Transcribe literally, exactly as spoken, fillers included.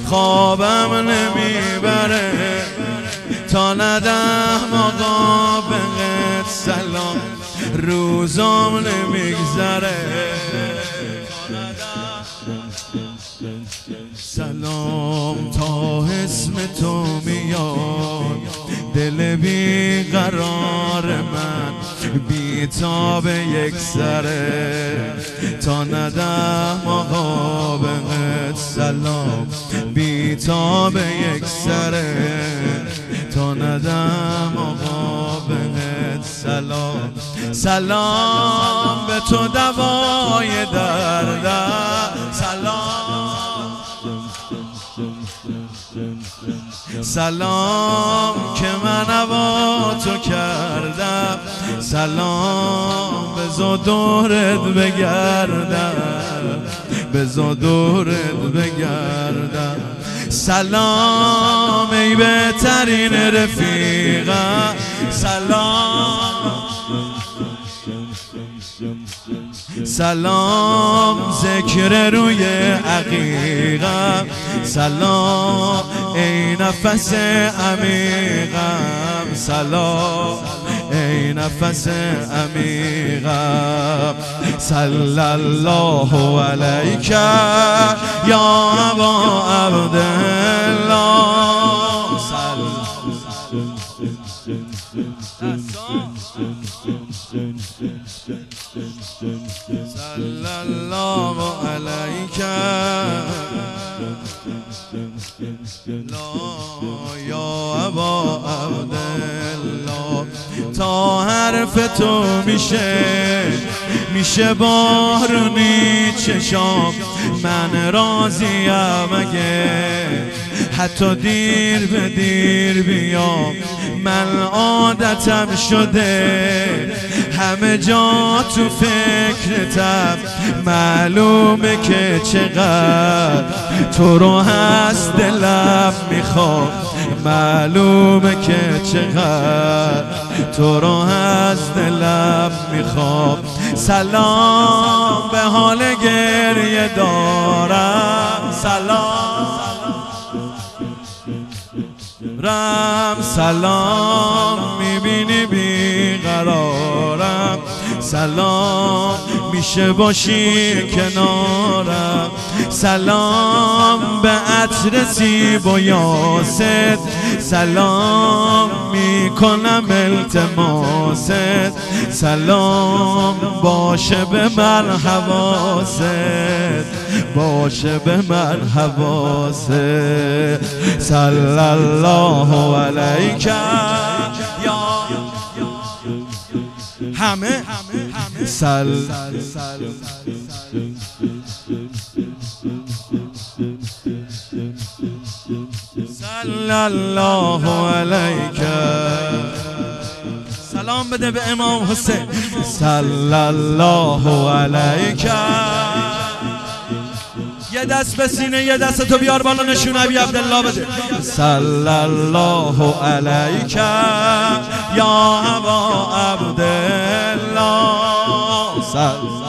خوابم نمیبره تا ندم آقا بهت سلام، روزام نمیگذره سلام تا اسم تو میاد، دل بی قرار من بی تاب یک سره تا ندم آقا بهت سلام، بی تاب یک سره تا ندم آقا بهت سلام. سلام به تو دوای دردم، سلام سلام که من با تو کردم، سلام بزا دورت بگردم، بزا دورت بگردم. سلام ای بهترین رفیقم، سلام سلام ذکر روی عقیقم، سلام ای نفس عمیقم، سلام ای نفس عمیقم. صلی الله علیک یا ابا عبدالله، صلی الله علیک یا ابا عبدالله. تا حرف تو میشه میشه بارونی چشام، من راضیم اگه حتی دیر به دیر بیام، من عادتم شده همه جا تو فکرتم، معلومه که چقدر تو رو هست دلم میخوام، معلومه که چقدر تو رو هست دلم میخوام. سلام به حال گریه دارم، سلام رم سلام میبینی بیقرارم، سلام میشه باشی کنارم، سلام به عطر سیب و یاست، سلام میکنم التماست، سلام باشه به من حواست، باشه به من حواست. صلی الله علیک یا همه سل صلی الله علیک. سلام بده به امام حسین، صلی الله علیک. یه دست به سینه یه دست تو بیار بالا نشون ابی عبدالله بده. صلی الله علیک یا ابا عبدالله.